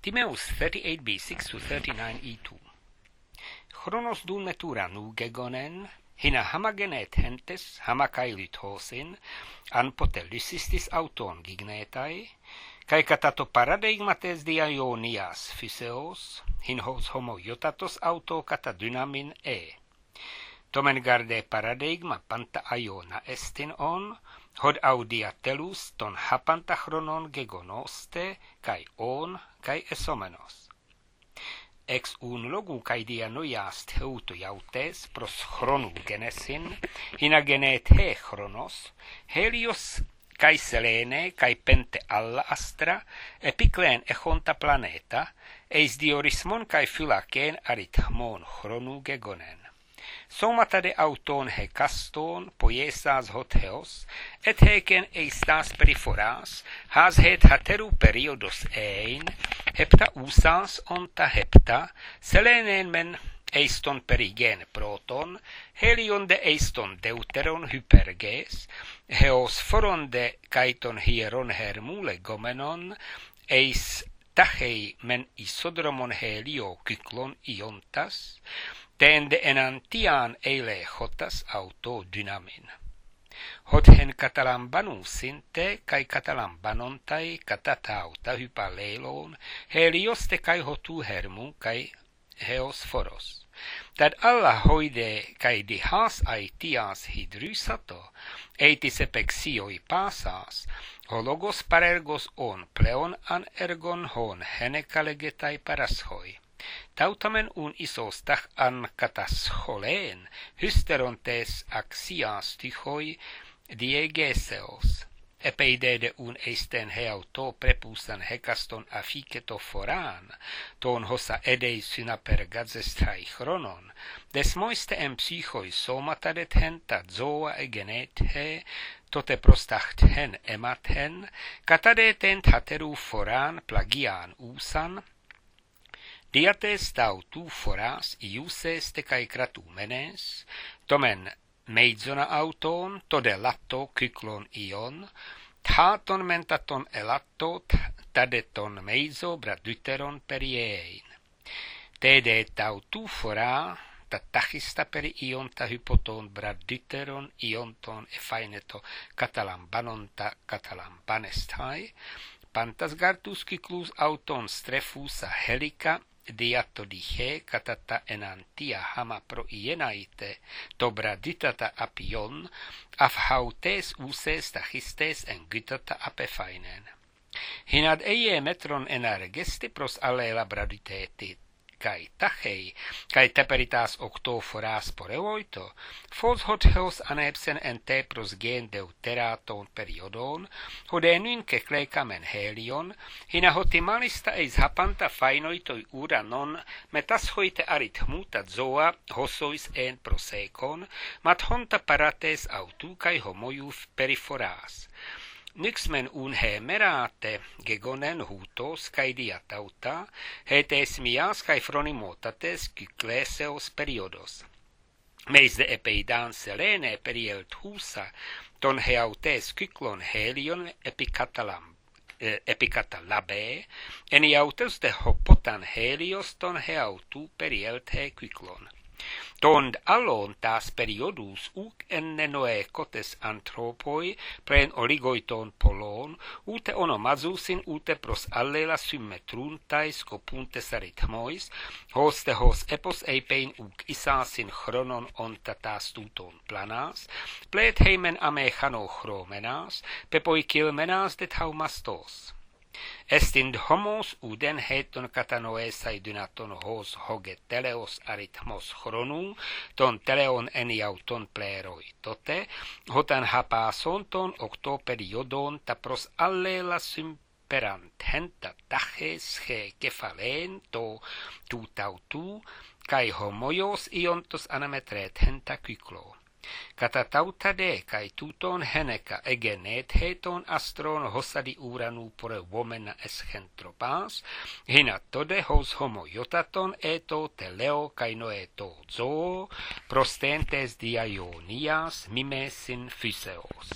Timaeus 38b6 to 39e2. Chronos dun metura nugegonen, hina hamagenet hentes hamakailythosin, an pote lysistis auton gignetai, kai katato paradigmates diaionias physeos, hinhos homo iotatos auto kata dynamin Tomen garde paradigma panta aiona estin on, hod audia telus ton hapanta chronon gegonoste, kai on, kai esomenos. Ex un logu kai dianoias theuto iautes pros chronu genesin, hina genet he chronos, helios kai selene kai pente alla astra, epikleen echonta planeta, eis diorismon kai phylakeen arithmon chronu gegonen. Somatade auton he caston, poiesas hot heos, et heken eistas periforas, has het hateru periodos hepta usas onta hepta, selenen men eiston perigen proton, helion de eiston deuteron hyperges, heos foron de kaiton hieron hermule gomenon, eis tachei men isodromon helio kyklon iontas, tende enantian eile hotas auto dynamin. Hothen katalambanusin te kai katalambanontai katatauta hypaleilon, helioste kai hotu hermu kai heos foros. Tad alla hoide kai dihas aitias hydrysato, eitis epexioi pasas, hologos parergos on pleon an ergon hon henekalegetai paraschoi. Tautamen un isostach an katascholeen, hysterontes axias tychoi diegeseos. Epeidede un eisten heauto prepusan hekaston afiketo foran, ton hosa edei synaper gadzestrai chronon, des moiste en psychoi somatadet hen tat zoa egenet he, tote prostacht hen emat hen, katadetent hateru foran plagian usan, diates tautu foras iuses te kai kratumenes, tomen meizona auton, tode latto kyklon ion, taton mentaton elatto, tadeton meizo bradyteron periein. Tede tautu fora, tatachista per ionta hypoton bradyteron ionton efaineto katalambanonta katalambanestai, pantasgartus kyklus auton strefusa helica, diatodiche katata enantia hama proienaite, dobra ditata apion, afhautes uses tachistes en gytata apefainen. Hinad eie metron energesti pros alle labraditetit, kai tachei, kai teperitas octo foras porevoito, fos hot heos anepsen en te pros gen deuteraton periodon, hodenyn kekleikamen helion, hina hotimalista eis hapanta fainoitoi uranon, metashoite arithmuta zoa, hosois en prosekon, mat honta parates autu kai homoiuf periforas. Nyxmen un he merate gegonen hutos kai diatauta, hetes mias kai phronimotates kykleseos periodos. Meis de epeidan selene perielt husa, ton heautes kyklon helion epikatalabe, eniautes de hopotan helios ton heautu perielt he kyklon. Tond allon tas periodus uc enne noe cotes anthropoi pren oligoiton polon, ute onomazusin ute pros allela symmetruntais copuntes arithmois, hoste hos epos eipein uc isasin chronon ontatas tuton planas, plet heimen amechano chromenas, pepoi kilmenas de taumastos. Estind homos uden heton katanoesai dynaton hos hoge teleos arithmos chronum, ton teleon eniauton pleroi tote, hotan hapason ton octo periodon ta pros allela symperant henta taches he kefalen to tu tautu, kai homoios iontos anametret henta kyklo. Katatautade kai tuton heneka egenet heton astron hosadi uranu pore womena eschentropas, hina tode hos homo jotaton eto teleo kai noeto zoo, prostentes diaionias mimesin physeos.